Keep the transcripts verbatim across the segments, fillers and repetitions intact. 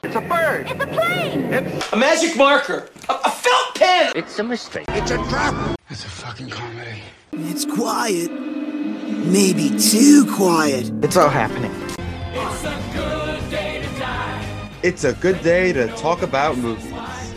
It's a bird. It's a plane. It's a magic marker. A, a felt pen. It's a mistake. It's a trap. It's a fucking comedy. It's quiet. Maybe too quiet. It's all happening. It's a good day to die. It's a good day to talk about movies.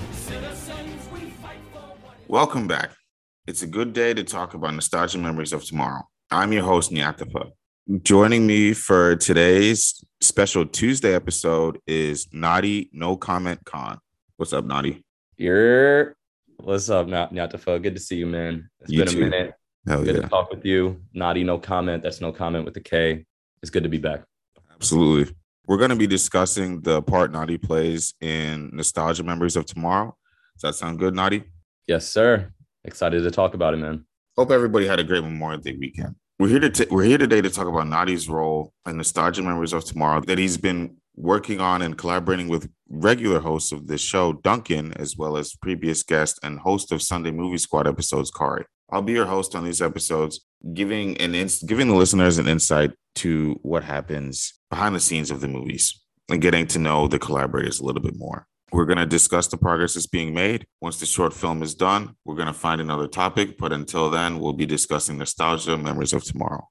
Welcome back. It's a good day to talk about nostalgia memories of tomorrow. I'm your host, Nyatapa. Joining me for today's special Tuesday episode is Nadi No Comment Khan. What's up, Nadi? You're what's up, Nyatapa? Good to see you, man. It's You been too. a minute. Hell Good yeah. to talk with you. Nadi No Comment. That's no comment with a K. It's good to be back. Absolutely. We're going to be discussing the part Nadi plays in Nostalgia Memories of Tomorrow. Does that sound good, Nadi? Yes, sir. Excited to talk about it, man. Hope everybody had a great Memorial Day weekend. We're here to t- we're here today to talk about Nadi's role in Nostalgia Memories of Tomorrow that he's been working on and collaborating with regular hosts of this show, Duncan, as well as previous guest and host of Sunday Movie Squad episodes, Kari. I'll be your host on these episodes, giving an ins- giving the listeners an insight to what happens behind the scenes of the movies and getting to know the collaborators a little bit more. We're going to discuss the progress that's being made. Once the short film is done, we're going to find another topic. But until then, we'll be discussing Nostalgia Memories of Tomorrow.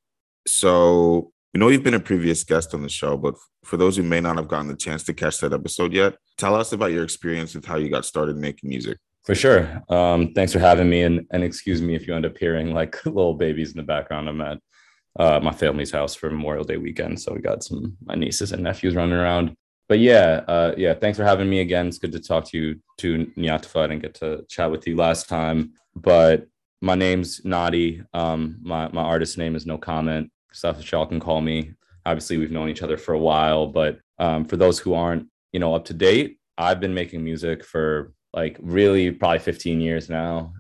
So, you know, you've been a previous guest on the show, but for those who may not have gotten the chance to catch that episode yet, tell us about your experience with how you got started making music. For sure. Um, thanks for having me. And, and excuse me if you end up hearing like little babies in the background. I'm at uh, my family's house for Memorial Day weekend. So we got some my nieces and nephews running around. But yeah, uh, yeah, thanks for having me again. It's good to talk to you, to Nyatapa. I didn't get to chat with you last time, but my name's Nadi. Um, my, my artist name is No Comment. Stuff that y'all can call me. Obviously, we've known each other for a while, but um, for those who aren't, you know, up to date, I've been making music for like really probably fifteen years now.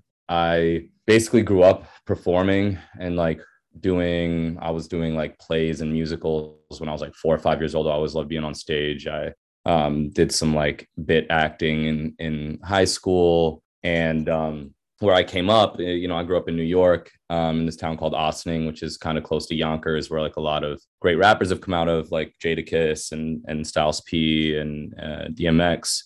I basically grew up performing and like doing, I was doing like plays and musicals when I was like four or five years old. I always loved being on stage. I um, did some like bit acting in, in high school. And um, where I came up, you know, I grew up in New York um, in this town called Ossining, which is kind of close to Yonkers, where like a lot of great rappers have come out of, like Jadakiss and, and Styles P and uh, D M X.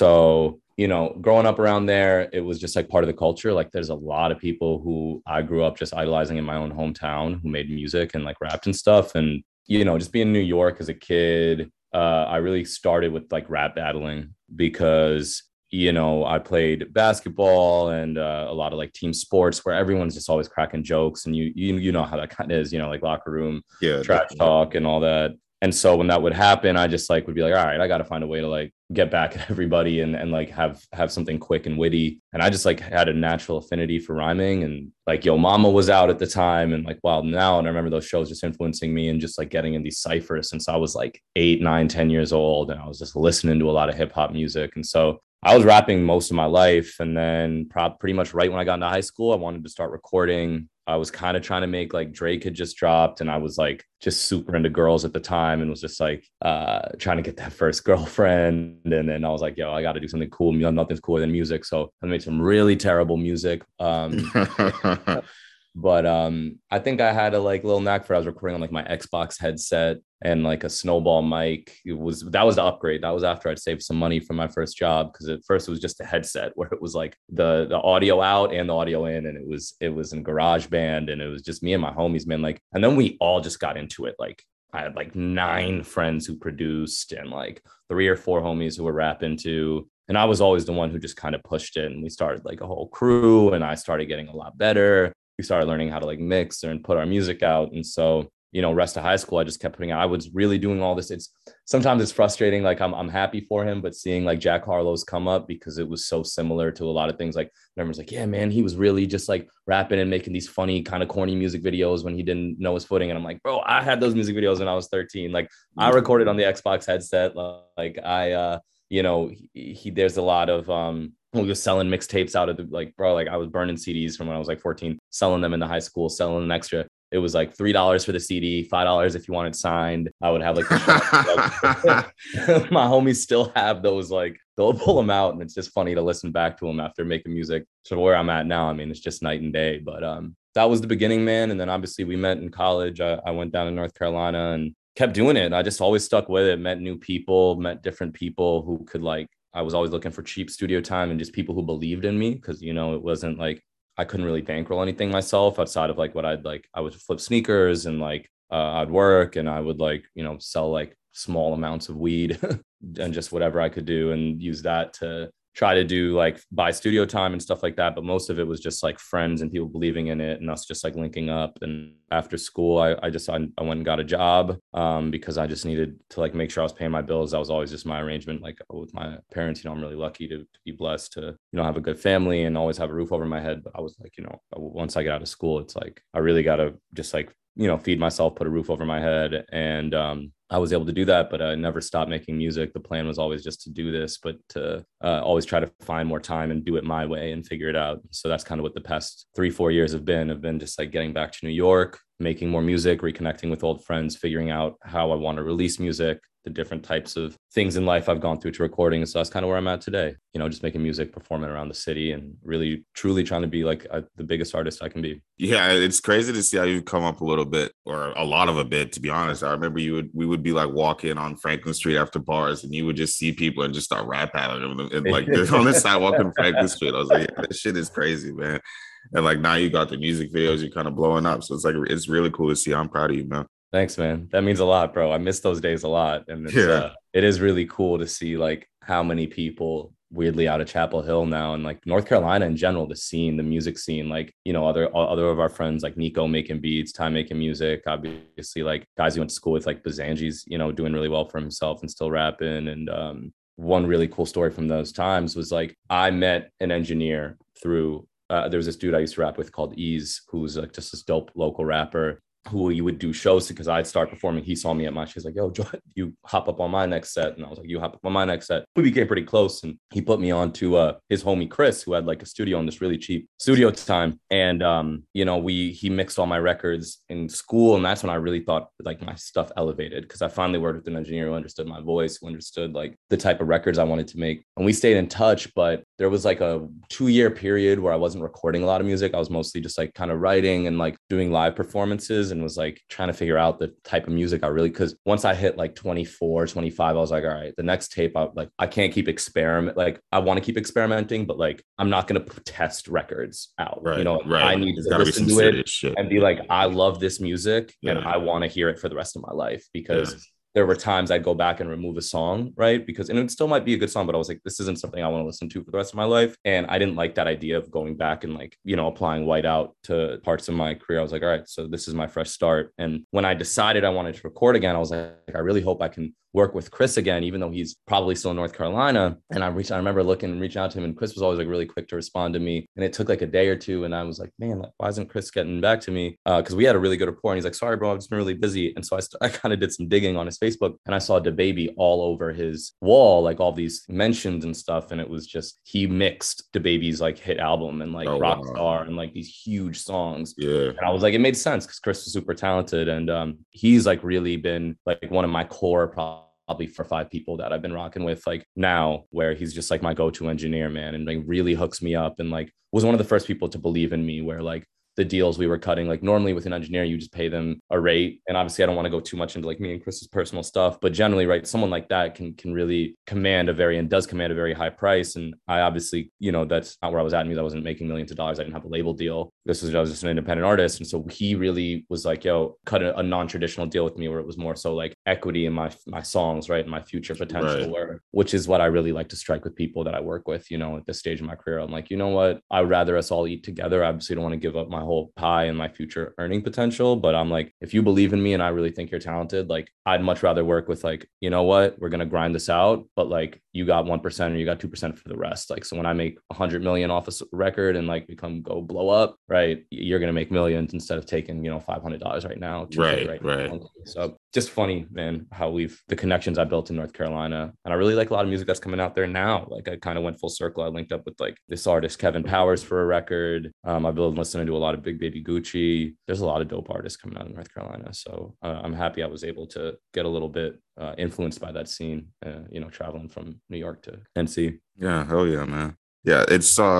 So, you know, growing up around there, it was just like part of the culture. Like there's a lot of people who I grew up just idolizing in my own hometown who made music and like rapped and stuff. And, you know, just being in New York as a kid, uh, I really started with like rap battling because, you know, I played basketball and uh, a lot of like team sports where everyone's just always cracking jokes. And you, you, you know how that kind of is, you know, like locker room, Yeah, trash definitely. talk and all that. And so when that would happen, I just like would be like, all right, I got to find a way to like get back at everybody and, and like have have something quick and witty. And I just like had a natural affinity for rhyming. And like Yo Mama was out at the time and like Wild 'N Out. And I remember those shows just influencing me and just like getting in these ciphers since I was like eight, nine, ten years old. And I was just listening to a lot of hip hop music. And so I was rapping most of my life. And then pro- pretty much right when I got into high school, I wanted to start recording. I was kind of trying to make like Drake had just dropped and I was like just super into girls at the time and was just like uh, trying to get that first girlfriend. And then I was like, yo, I got to do something cool. Nothing's cooler than music. So I made some really terrible music. Um, but um, I think I had a like little knack for it. I was recording on like my Xbox headset and like a snowball mic. It was that was the upgrade. That was after I'd saved some money for my first job because at first it was just a headset where it was like the the audio out and the audio in, and it was it was in GarageBand and it was just me and my homies, man. Like, and then we all just got into it. Like I had like nine friends who produced and like three or four homies who were rapping too. And I was always the one who just kind of pushed it. And we started like a whole crew and I started getting a lot better. We started learning how to like mix and put our music out. And so, you know, rest of high school, I just kept putting out, I was really doing all this. It's sometimes it's frustrating. Like I'm, I'm happy for him, but seeing like Jack Harlow's come up because it was so similar to a lot of things. Like everyone's like, yeah, man, he was really just like rapping and making these funny kind of corny music videos when he didn't know his footing. And I'm like, bro, I had those music videos when I was thirteen. Like I recorded on the Xbox headset. Like I, uh, you know, he, he there's a lot of, um, we were selling mixtapes out of the, like, bro, like I was burning C Ds from when I was like fourteen, selling them in the high school, selling an extra. It was like three dollars for the C D, five dollars if you wanted signed. I would have like, the my homies still have those, like they'll pull them out and it's just funny to listen back to them after making music. So where I'm at now, I mean, it's just night and day, but um, that was the beginning, man. And then obviously we met in college. I, I went down to North Carolina and kept doing it. And I just always stuck with it, met new people, met different people who could like, I was always looking for cheap studio time and just people who believed in me. Cause you know, it wasn't like, I couldn't really bankroll anything myself outside of like what I'd like, I would flip sneakers and like, uh, I'd work and I would like, you know, sell like small amounts of weed and just whatever I could do and use that to try to do like buy studio time and stuff like that. But most of it was just like friends and people believing in it and us just like linking up. And after school, I, I just, I, I went and got a job um, because I just needed to like make sure I was paying my bills. That was always just my arrangement. Like with my parents, you know, I'm really lucky to, to be blessed to, you know, have a good family and always have a roof over my head. But I was like, you know, once I get out of school, it's like, I really got to just like, you know, feed myself, put a roof over my head. And um, I was able to do that, but I never stopped making music. The plan was always just to do this, but to uh, always try to find more time and do it my way and figure it out. So that's kind of what the past three, four years have been, have been just like getting back to New York, making more music, reconnecting with old friends, figuring out how I want to release music, the different types of things in life I've gone through to recording. So that's kind of where I'm at today, you know, just making music, performing around the city and really, truly trying to be like a, the biggest artist I can be. Yeah, it's crazy to see how you've come up a little bit or a lot of a bit, to be honest. I remember you would, we would be like walking on Franklin Street after bars and you would just see people and just start rap battling them. And like on the sidewalk on Franklin Street, I was like, yeah, this shit is crazy, man. And like now you got the music videos, you're kind of blowing up. So it's like, it's really cool to see. I'm proud of you, man. Thanks, man. That means a lot, bro. I miss those days a lot. And it's, yeah. uh, it is really cool to see like how many people weirdly out of Chapel Hill now and like North Carolina in general, the scene, the music scene, like, you know, other, other of our friends like Nico making beats, Ty making music, obviously like guys who went to school with like Bazanji's, you know, doing really well for himself and still rapping. And um, one really cool story from those times was like, I met an engineer through, uh, there was this dude I used to rap with called Ease, who's like just this dope local rapper who you would do shows to because I'd start performing. He saw me at my, she's like, yo, Joy, you hop up on my next set. And I was like, you hop up on my next set. We became pretty close. And he put me on to uh, his homie, Chris, who had like a studio in this really cheap studio time. And, um, you know, we, he mixed all my records in school. And that's when I really thought like my stuff elevated because I finally worked with an engineer who understood my voice, who understood like the type of records I wanted to make. And we stayed in touch, but there was like a two year period where I wasn't recording a lot of music. I was mostly just like kind of writing and like doing live performances and was like trying to figure out the type of music I really, because once I hit like twenty-four, twenty-five, I was like, all right, the next tape, I like, I can't keep experiment. Like I want to keep experimenting, but like, I'm not going to test records out. Right, you know, right. I need There's to gotta be listen some to it serious shit. and be like, I love this music Yeah. and I want to hear it for the rest of my life because Yeah. there were times I'd go back and remove a song, right? Because, and it still might be a good song, but I was like, this isn't something I want to listen to for the rest of my life. And I didn't like that idea of going back and like, you know, applying whiteout to parts of my career. I was like, all right, so this is my fresh start. And when I decided I wanted to record again, I was like, I really hope I can work with Chris again, even though he's probably still in North Carolina. And I reached, I remember looking and reaching out to him and Chris was always like really quick to respond to me. And it took like a day or two. And I was like, man, like, why isn't Chris getting back to me? Uh, Cause we had a really good rapport and he's like, sorry, bro, I've just been really busy. And so I, st- I kind of did some digging on his Facebook and I saw DaBaby all over his wall, like all these mentions and stuff. And it was just, he mixed DaBaby's like hit album and like Oh, Rockstar wow. and like these huge songs. Yeah. And I was like, it made sense because Chris was super talented. And um, he's like really been like one of my core problems. Probably for five people that I've been rocking with like now where he's just like my go-to engineer, man. And like really hooks me up and like was one of the first people to believe in me where like the deals we were cutting, like normally with an engineer, you just pay them a rate. And obviously I don't want to go too much into like me and Chris's personal stuff, but generally, right, someone like that can can really command a very, and does command a very high price. And I obviously, you know, that's not where I was at. Me, I wasn't making millions of dollars. I didn't have a label deal. This was, I was just an independent artist. And so he really was like, yo, cut a, a non-traditional deal with me where it was more so like equity in my, my songs, right, and my future potential, Right. where, which is what I really like to strike with people that I work with, you know, at this stage of my career. I'm like, you know what, I'd rather us all eat together. I obviously don't want to give up my whole pie and my future earning potential, but I'm like, if you believe in me and I really think you're talented, like I'd much rather work with like, you know what, we're going to grind this out, but like you got one percent or you got two percent for the rest. Like, so when I make a hundred million off a record and like become go blow up, right, you're going to make millions instead of taking, you know, five hundred dollars right now. Right, right, right. now. So just funny, man, how we've, the connections I built in North Carolina. And I really like a lot of music that's coming out there now. Like I kind of went full circle. I linked up with like this artist, Kevin Powers, for a record. Um, I've been listening to a lot of Big Baby Gucci. There's a lot of dope artists coming out of North Carolina. So uh, I'm happy I was able to get a little bit uh, influenced by that scene, uh, you know, traveling from New York to N C. Yeah, hell yeah, man. Yeah, it's uh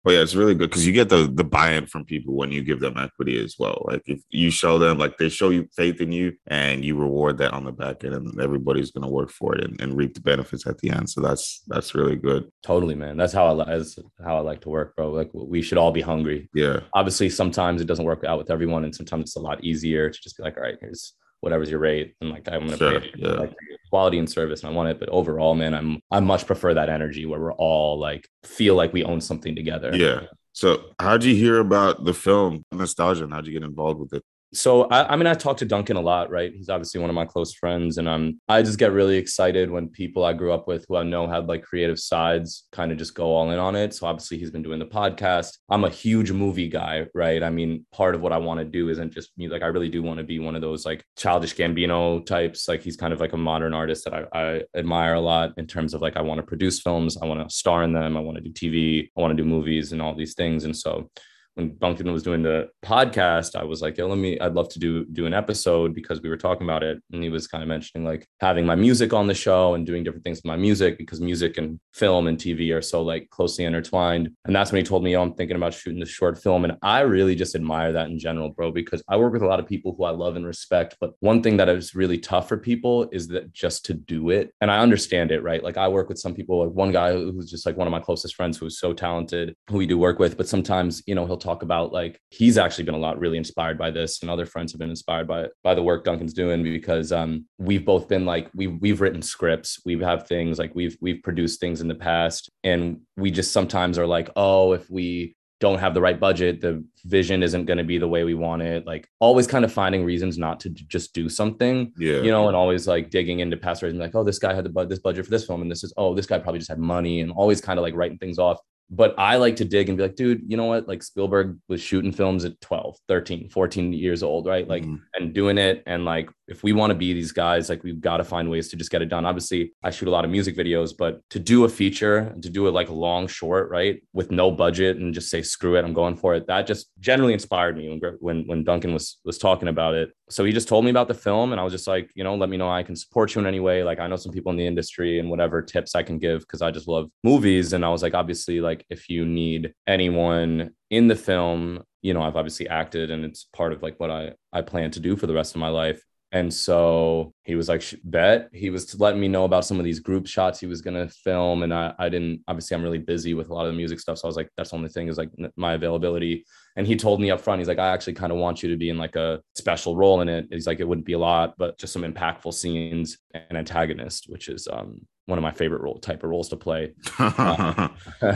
Well, yeah, it's really good because you get the the buy-in from people when you give them equity as well. Like if you show them, like they show you faith in you, and you reward that on the back end, and everybody's going to work for it and, and reap the benefits at the end. So that's that's really good. Totally, man. That's how I li- that's how I like to work, bro. Like we should all be hungry. Yeah. Obviously, sometimes it doesn't work out with everyone, and sometimes it's a lot easier to just be like, all right, here's whatever's your rate, and like I'm gonna Sure, pay it, yeah. like quality and service, and I want it. But overall, man, I'm I much prefer that energy where we're all like feel like we own something together. Yeah. So how'd you hear about the film Nostalgia, and how'd you get involved with it? So I, I mean, I talk to Duncan a lot, right? He's obviously one of my close friends, and um, I just get really excited when people I grew up with, who I know had like creative sides, kind of just go all in on it. So obviously, he's been doing the podcast. I'm a huge movie guy, right? I mean, part of what I want to do isn't just me. Like, I really do want to be one of those like Childish Gambino types. Like, he's kind of like a modern artist that I, I admire a lot in terms of like I want to produce films, I want to star in them, I want to do T V, I want to do movies, and all these things. And so when Duncan was doing the podcast, I was like, yo, let me, I'd love to do, do an episode because we were talking about it. And he was kind of mentioning like having my music on the show and doing different things with my music, because music and film and T V are so like closely intertwined. And that's when he told me, oh, I'm thinking about shooting this short film. And I really just admire that in general, bro, because I work with a lot of people who I love and respect. But one thing that is really tough for people is that just to do it. And I understand it, right? Like I work with some people, like one guy who's just like one of my closest friends who's so talented, who we do work with. But sometimes, you know, he'll talk about like he's actually been a lot really inspired by this, and other friends have been inspired by by the work Duncan's doing, because um we've both been like we we've written scripts, we have things like we've we've produced things in the past, and we just sometimes are like, oh, if we don't have the right budget, the vision isn't going to be the way we want it, like always kind of finding reasons not to just do something. Yeah. You know, and always like digging into past reasons, like, oh, this guy had the bu- this budget for this film, and this is, oh, this guy probably just had money, and always kind of like writing things off. But I like to dig and be like, dude, you know what? Like Spielberg was shooting films at twelve, thirteen, fourteen years old, right? Like, mm-hmm. and doing it. And like, if we want to be these guys, like we've got to find ways to just get it done. Obviously, I shoot a lot of music videos, but to do a feature, to do it like a long short, right, with no budget and just say, screw it, I'm going for it. That just generally inspired me when when, when Duncan was was talking about it. So he just told me about the film, and I was just like, you know, let me know I can support you in any way. Like, I know some people in the industry and whatever tips I can give, because I just love movies. And I was like, obviously, like if you need anyone in the film, you know, I've obviously acted, and it's part of like what I, I plan to do for the rest of my life. And so he was like, bet. He was letting me know about some of these group shots he was going to film. And I, I didn't, obviously I'm really busy with a lot of the music stuff. So I was like, that's the only thing is like my availability. And he told me up front, he's like, I actually kind of want you to be in like a special role in it. He's like, it wouldn't be a lot, but just some impactful scenes and antagonist, which is um, one of my favorite role type of roles to play. uh,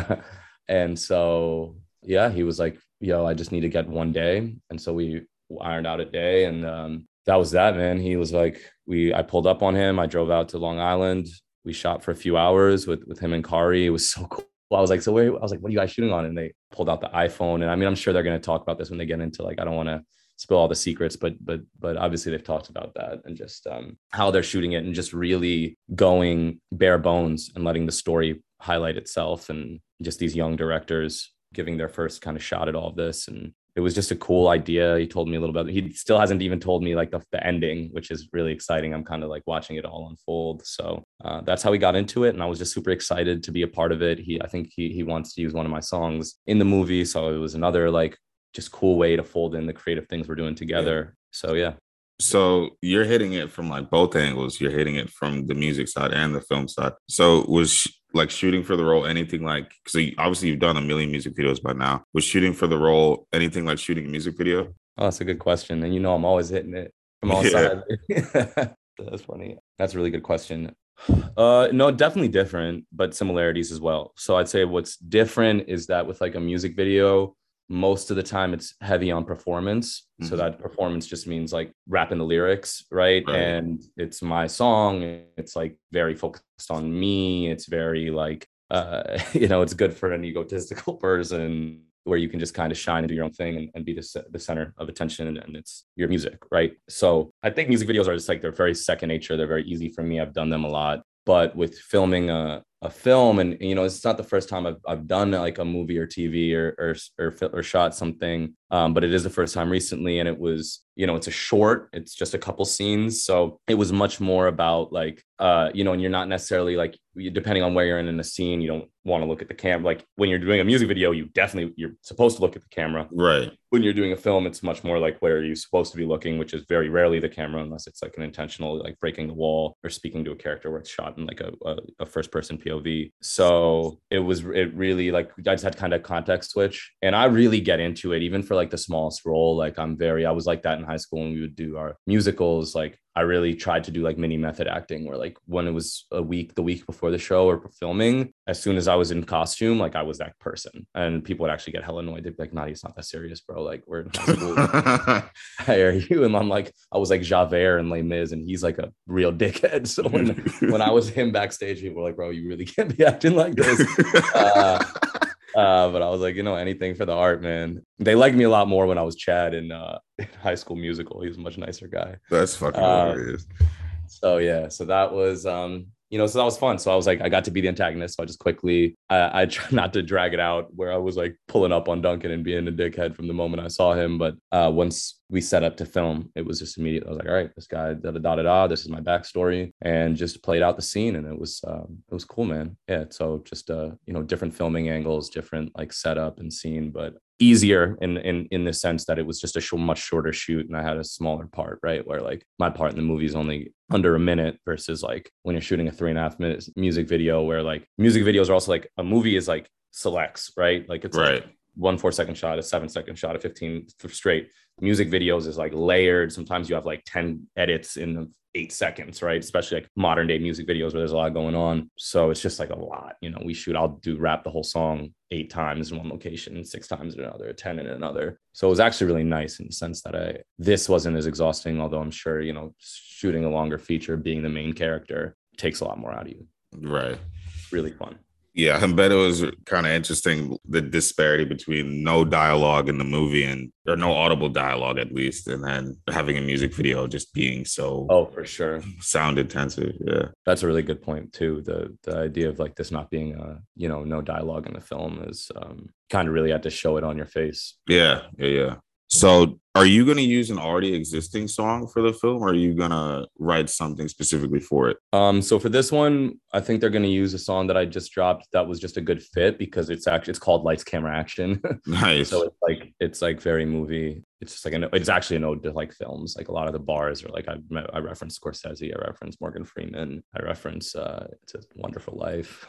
and so, yeah, he was like, yo, I just need to get one day. And so we ironed out a day, and um, that was that, man. He was like, we, I pulled up on him. I drove out to Long Island. We shot for a few hours with, with him and Kari. It was so cool. I was like, so where, I was like, what are you guys shooting on? And they pulled out the iPhone. And I mean, I'm sure they're going to talk about this when they get into like, I don't want to spill all the secrets, but, but, but obviously they've talked about that, and just um, how they're shooting it, and just really going bare bones and letting the story highlight itself, and just these young directors giving their first kind of shot at all of this. And it was just a cool idea. He told me a little bit. He still hasn't even told me like the, the ending, which is really exciting. I'm kind of like watching it all unfold. So uh, that's how we got into it. And I was just super excited to be a part of it. He, I think he, he wants to use one of my songs in the movie. So it was another like just cool way to fold in the creative things we're doing together. So, yeah. So you're hitting it from like both angles. You're hitting it from the music side and the film side. So was sh- like shooting for the role anything like, because obviously you've done a million music videos by now. Was shooting for the role anything like shooting a music video? Oh, that's a good question. And you know, I'm always hitting it from all Yeah. sides. That's funny. That's a really good question. Uh, no, definitely different, but similarities as well. So I'd say what's different is that with like a music video, most of the time it's heavy on performance. Mm-hmm. So that performance just means like rapping the lyrics, right? Right. And it's my song. It's like very focused on me. It's very like, uh, you know, it's good for an egotistical person where you can just kind of shine and do your own thing, and, and be the, the center of attention, and, and it's your music, right? So I think music videos are just like, they're very second nature. They're very easy for me. I've done them a lot. But with filming a, a film, and, you know, it's not the first time I've, I've done like a movie or T V or, or, or, or shot something Um, but it is the first time recently, and it was, you know, it's a short, it's just a couple scenes. So it was much more about like, uh, you know, and you're not necessarily like, depending on where you're in in the scene, you don't want to look at the camera. Like when you're doing a music video, you definitely, you're supposed to look at the camera. Right. When you're doing a film, it's much more like where you're supposed to be looking, which is very rarely the camera, unless it's like an intentional, like breaking the wall or speaking to a character where it's shot in like a, a, a first person P O V. So it was, it really like, I just had kind of context switch, and I really get into it, even for like the smallest role. Like I'm very, I was like that in high school when we would do our musicals. Like I really tried to do like mini method acting, where like when it was a week, the week before the show or filming, as soon as I was in costume, like I was that person, and people would actually get hella annoyed. They'd be like, "Nadi, it's not that serious, bro. Like we're in high school." I are you? And I'm like, I was like Javert and Les Mis, and he's like a real dickhead. So when when I was him backstage, people were like, "Bro, you really can't be acting like this." Uh, Uh, but I was like, you know, anything for the art, man. They liked me a lot more when I was Chad in, uh, in High School Musical. He was a much nicer guy. That's fucking uh, hilarious. So yeah, so that was, um, you know, so that was fun. So I was like, I got to be the antagonist. So I just quickly, I, I tried not to drag it out where I was like pulling up on Duncan and being a dickhead from the moment I saw him. But uh, once we set up to film, it was just immediate. I was like, all right, this guy, da da da da da. This is my backstory, and just played out the scene, and it was, um, it was cool, man. Yeah. So just, uh, you know, different filming angles, different like setup and scene, but easier in in in the sense that it was just a sh- much shorter shoot, and I had a smaller part, right? Where like my part in the movie is only under a minute versus like when you're shooting a three and a half minutes music video, where like music videos are also like a movie is like selects, right? Like it's right. Like one four second shot, a seven second shot, a fifteen straight. Music videos is like layered. Sometimes you have like ten edits in eight seconds, right? Especially like modern day music videos where there's a lot going on. So it's just like a lot, you know, we shoot, I'll do rap the whole song eight times in one location, six times in another, ten in another. So it was actually really nice in the sense that I, this wasn't as exhausting, although I'm sure, you know, shooting a longer feature, being the main character takes a lot more out of you. Right. Really fun. Yeah, I bet it was kind of interesting, the disparity between no dialogue in the movie and or no audible dialogue at least, and then having a music video just being so oh for sure sound intensive. Yeah, that's a really good point too. The the idea of like this not being a, you know, no dialogue in the film is um, kind of really had to show it on your face. Yeah, yeah, yeah. So are you going to use an already existing song for the film, or are you going to write something specifically for it? Um, so for this one, I think they're going to use a song that I just dropped that was just a good fit, because it's actually, it's called Lights, Camera, Action. Nice. So it's like, it's like very movie. It's just like, an, it's actually an ode to like films. Like a lot of the bars are like, I, I reference Scorsese, I reference Morgan Freeman, I reference uh, It's a Wonderful Life.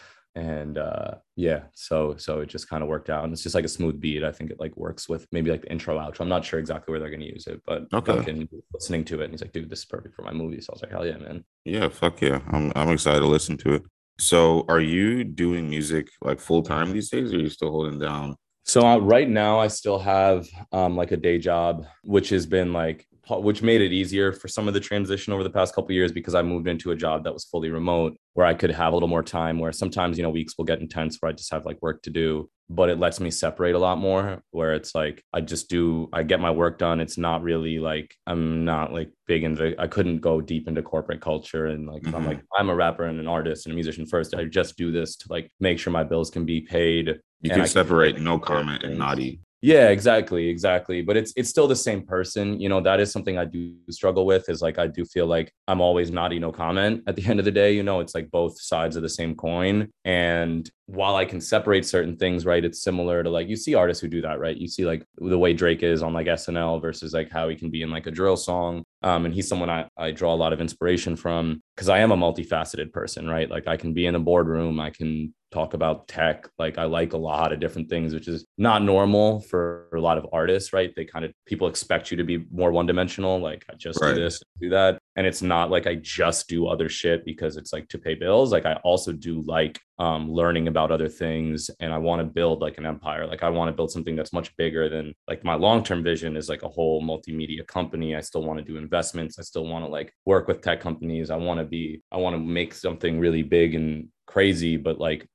And uh yeah, so so it just kind of worked out, and it's just like a smooth beat. I think it like works with maybe like the intro outro. I'm not sure exactly where they're going to use it, but okay. Duncan listening to it, and he's like, dude, this is perfect for my movie. So I was like, hell yeah, man. Yeah, fuck yeah, i'm i'm excited to listen to it. So are you doing music like full time these days, or are you still holding down? So uh, right now I still have um like a day job, which has been like, which made it easier for some of the transition over the past couple of years, because I moved into a job that was fully remote, where I could have a little more time, where sometimes, you know, weeks will get intense where I just have like work to do, but it lets me separate a lot more, where it's like, I just do, I get my work done. It's not really like, I'm not like big into, I couldn't go deep into corporate culture. And like, mm-hmm. I'm like, I'm a rapper and an artist and a musician first. I just do this to like make sure my bills can be paid. You can separate No Comment and Nadi. Yeah, exactly. Exactly. But it's it's still the same person. You know, that is something I do struggle with, is like, I do feel like I'm always Nadi No Comment at the end of the day. You know, it's like both sides of the same coin. And while I can separate certain things, right, it's similar to like, you see artists who do that, right? You see like the way Drake is on like S N L versus like how he can be in like a drill song. Um, and he's someone I, I draw a lot of inspiration from, because I am a multifaceted person, right? Like I can be in a boardroom, I can talk about tech. Like I like a lot of different things, which is not normal for a lot of artists, right? They kind of, people expect you to be more one-dimensional. Like I just right. do this, do that. And it's not like I just do other shit because it's like to pay bills. Like I also do like um, learning about other things, and I want to build like an empire. Like I want to build something that's much bigger than like my long-term vision is like a whole multimedia company. I still want to do investments. I still want to like work with tech companies. I want to be, I want to make something really big and crazy, but like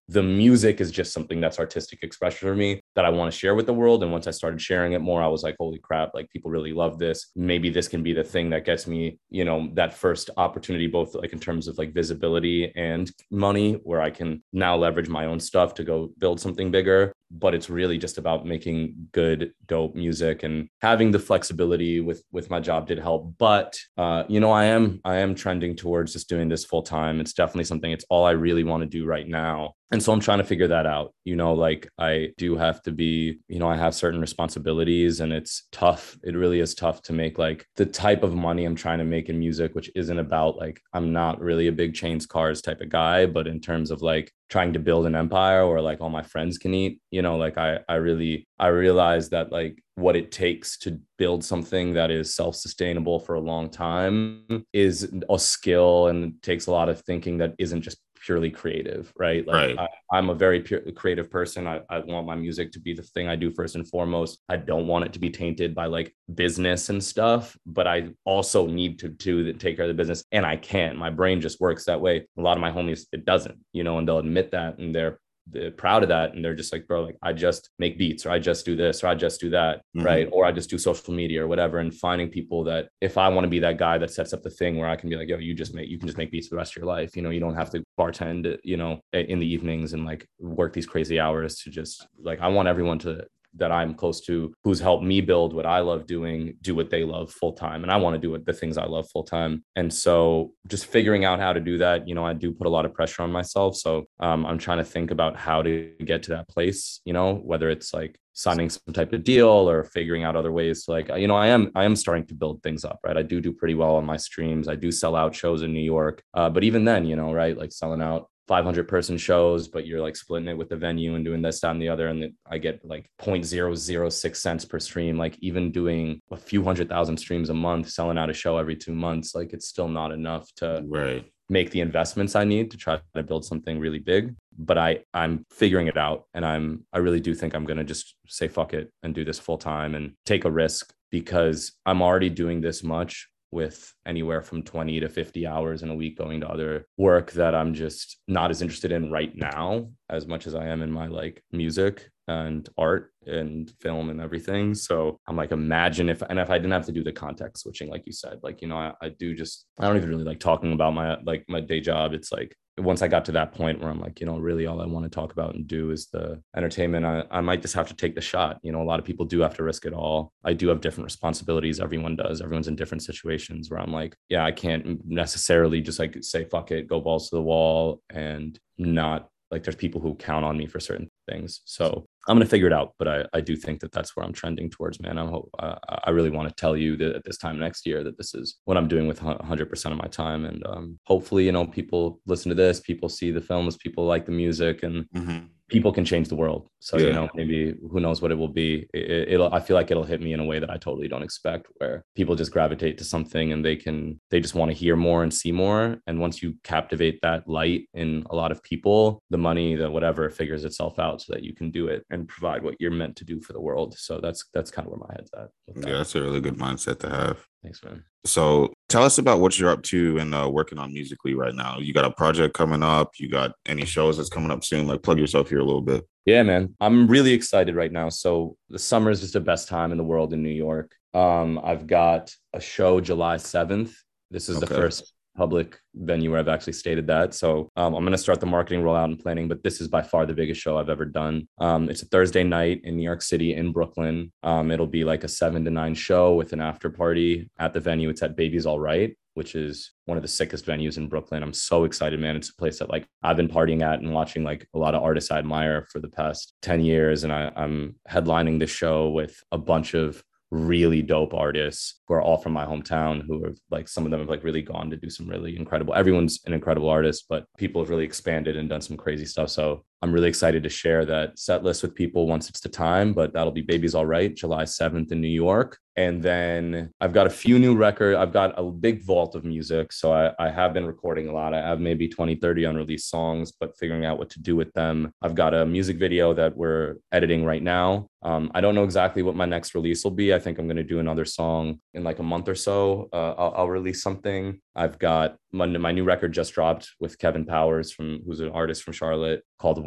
the music is just something that's artistic expression for me that I want to share with the world. And once I started sharing it more, I was like, holy crap, like people really love this. Maybe this can be the thing that gets me, you know, that first opportunity, both like in terms of like visibility and money, where I can now leverage my own stuff to go build something bigger. But it's really just about making good, dope music, and having the flexibility with with my job did help. But uh, you know, I am I am trending towards just doing this full time. It's definitely something. It's all I really want to do right now. And so I'm trying to figure that out. You know, like I do have to be, you know, I have certain responsibilities, and it's tough. It really is tough to make like the type of money I'm trying to make in music, which isn't about like, I'm not really a big chains cars type of guy, but in terms of like trying to build an empire or like all my friends can eat, you know, like I, I really, I realize that like what it takes to build something that is self-sustainable for a long time is a skill, and takes a lot of thinking that isn't just purely creative, right? Like right. I, I'm a very pure, creative person. I, I want my music to be the thing I do first and foremost. I don't want it to be tainted by like business and stuff, but I also need to, to take care of the business, and I can. My brain just works that way. A lot of my homies, it doesn't, you know, and they'll admit that, and they're they're proud of that, and they're just like, bro, like I just make beats, or I just do this, or I just do that, mm-hmm. right? Or I just do social media or whatever. And finding people that, if I want to be that guy that sets up the thing where I can be like, yo, you just make, you can just make beats for the rest of your life. You know, you don't have to bartend, you know, in the evenings and like work these crazy hours to just like, I want everyone to that I'm close to, who's helped me build what I love doing, do what they love full time. And I want to do it, the things I love full time. And so just figuring out how to do that, you know, I do put a lot of pressure on myself. So um, I'm trying to think about how to get to that place, you know, whether it's like signing some type of deal or figuring out other ways to like, you know, I am, I am starting to build things up, right? I do do pretty well on my streams. I do sell out shows in New York. Uh, but even then, you know, right, like selling out five hundred person shows, but you're like splitting it with the venue and doing this, that, and the other. And I get like zero point zero zero six cents per stream. Like even doing a few hundred thousand streams a month, selling out a show every two months, like it's still not enough to right. make the investments I need to try to build something really big. But I, I'm figuring it out. And I'm, I really do think I'm going to just say, fuck it and do this full time and take a risk, because I'm already doing this much with anywhere from twenty to fifty hours in a week going to other work that I'm just not as interested in right now as much as I am in my like music and art and film and everything. So I'm like, imagine if, and if I didn't have to do the context switching, like you said, like, you know, I, I do just, I don't even really like talking about my, like my day job. It's like, once I got to that point where I'm like, you know, really all I want to talk about and do is the entertainment, I, I might just have to take the shot. You know, a lot of people do have to risk it all. I do have different responsibilities. Everyone does. Everyone's in different situations where I'm like, yeah, I can't necessarily just like say, fuck it, go balls to the wall, and not like, there's people who count on me for certain things. So I'm going to figure it out. But I, I do think that that's where I'm trending towards, man. I hope, uh, I really want to tell you that at this time next year that this is what I'm doing with one hundred percent of my time. And um, hopefully, you know, people listen to this, people see the films, people like the music, and mm-hmm. people can change the world. So, yeah. you know, maybe who knows what it will be. It, it'll, I feel like it'll hit me in a way that I totally don't expect, where people just gravitate to something and they can, they just want to hear more and see more. And once you captivate that light in a lot of people, the money, the whatever figures itself out so that you can do it and provide what you're meant to do for the world. So that's, that's kind of where my head's at. That. Yeah, that's a really good mindset to have. Thanks, man. So tell us about what you're up to and uh, working on musically right now. You got a project coming up? You got any shows that's coming up soon? Like, plug yourself here a little bit. Yeah, man. I'm really excited right now. So the summer is just the best time in the world in New York. Um, I've got a show July seventh. This is okay. the first public venue where I've actually stated that. So um, I'm going to start the marketing rollout and planning, but this is by far the biggest show I've ever done. Um, it's a Thursday night in New York City in Brooklyn. Um, it'll be like a seven to nine show with an after party at the venue. It's at Baby's All Right, which is one of the sickest venues in Brooklyn. I'm so excited, man. It's a place that like I've been partying at and watching like a lot of artists I admire for the past ten years. And I, I'm headlining this show with a bunch of really dope artists who are all from my hometown, who have like, some of them have like really gone to do some really incredible, everyone's an incredible artist, but people have really expanded and done some crazy stuff. So I'm really excited to share that set list with people once it's the time, but that'll be Baby's All Right, July seventh in New York. And then I've got a few new records. I've got a big vault of music. So I, I have been recording a lot. I have maybe twenty, thirty unreleased songs, but figuring out what to do with them. I've got a music video that we're editing right now. Um, I don't know exactly what my next release will be. I think I'm going to do another song in like a month or so. Uh, I'll, I'll release something. I've got my, my new record just dropped with Kevin Powers, from who's an artist from Charlotte, called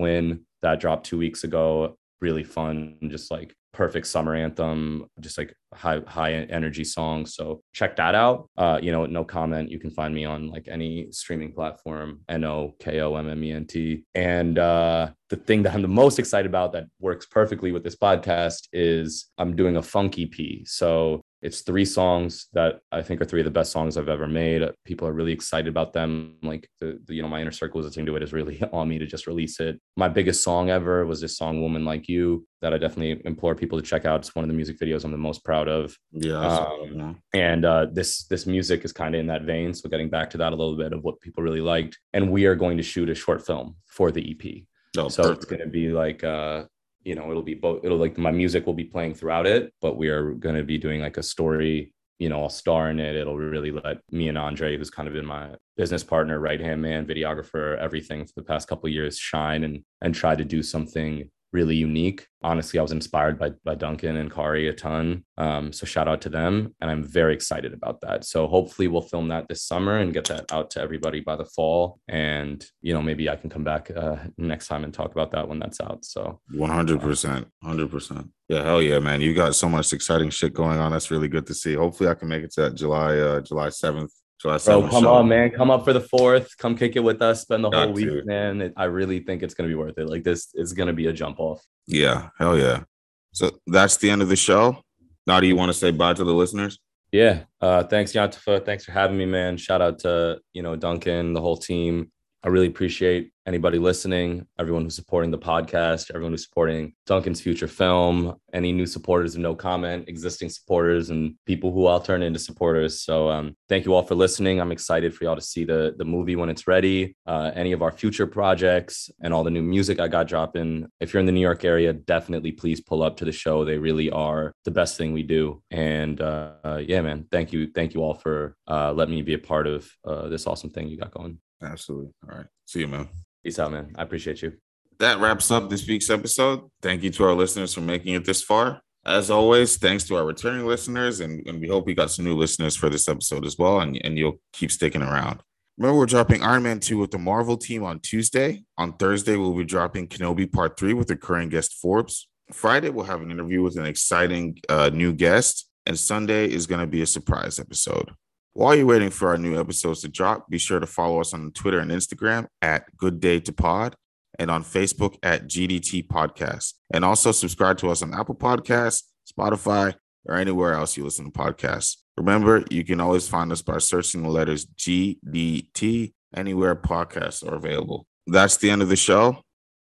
Win that dropped two weeks ago. Really fun, just like perfect summer anthem, just like high high energy song. So check that out. Uh, you know, No Comment. You can find me on like any streaming platform. N O K O M M E N T. And uh, the thing that I'm the most excited about that works perfectly with this podcast is I'm doing a funk E P. So it's three songs that I think are three of the best songs I've ever made. People are really excited about them. Like the, the you know, my inner circle listening to it is really on me to just release it. My biggest song ever was this song, Woman Like You, that I definitely implore people to check out. It's one of the music videos I'm the most proud of. Yeah. Um, and uh, this, this music is kind of in that vein. So getting back to that a little bit of what people really liked. And we are going to shoot a short film for the E P. Oh, so perfect. It's going to be like, uh, you know, it'll be both, it'll like my music will be playing throughout it, but we are going to be doing like a story, you know, I'll star in it. It'll really let me and Andre, who's kind of been my business partner, right hand man, videographer, everything for the past couple of years, shine and, and try to do something really unique. Honestly, I was inspired by, by Duncan and Kari a ton. Um, so shout out to them. And I'm very excited about that. So hopefully we'll film that this summer and get that out to everybody by the fall. And, you know, maybe I can come back uh, next time and talk about that when that's out. So one hundred percent, one hundred percent. Yeah, hell yeah, man. You got so much exciting shit going on. That's really good to see. Hopefully I can make it to that July, uh, July seventh. July seventh Bro, come show. on, man. Come up for the fourth. Come kick it with us. Spend the Got whole week, to. man. It, I really think it's going to be worth it. Like this is going to be a jump off. Yeah, hell yeah. So that's the end of the show. Now, do you want to say bye to the listeners? Yeah. Uh, thanks, Yantafa. Thanks for having me, man. Shout out to, you know, Duncan, the whole team. I really appreciate anybody listening, everyone who's supporting the podcast, everyone who's supporting Duncan's future film, any new supporters of No Comment, existing supporters, and people who I'll turn into supporters. So um, thank you all for listening. I'm excited for y'all to see the, the movie when it's ready, uh, any of our future projects, and all the new music I got dropping. If you're in the New York area, definitely please pull up to the show. They really are the best thing we do. And uh, uh, yeah, man, thank you. Thank you all for uh, letting me be a part of uh, this awesome thing you got going. Absolutely. All right. See you, man. Peace out, man. I appreciate you. That wraps up this week's episode. Thank you to our listeners for making it this far. As always, thanks to our returning listeners, and, and we hope we got some new listeners for this episode as well, and, and you'll keep sticking around. Remember, we're dropping Iron Man two with the Marvel team on Tuesday. On Thursday, we'll be dropping Kenobi Part three with recurring guest Forbes. Friday, we'll have an interview with an exciting uh, new guest, and Sunday is going to be a surprise episode. While you're waiting for our new episodes to drop, be sure to follow us on Twitter and Instagram at Good Day to Pod and on Facebook at G D T Podcast. And also subscribe to us on Apple Podcasts, Spotify, or anywhere else you listen to podcasts. Remember, you can always find us by searching the letters G D T anywhere podcasts are available. That's the end of the show.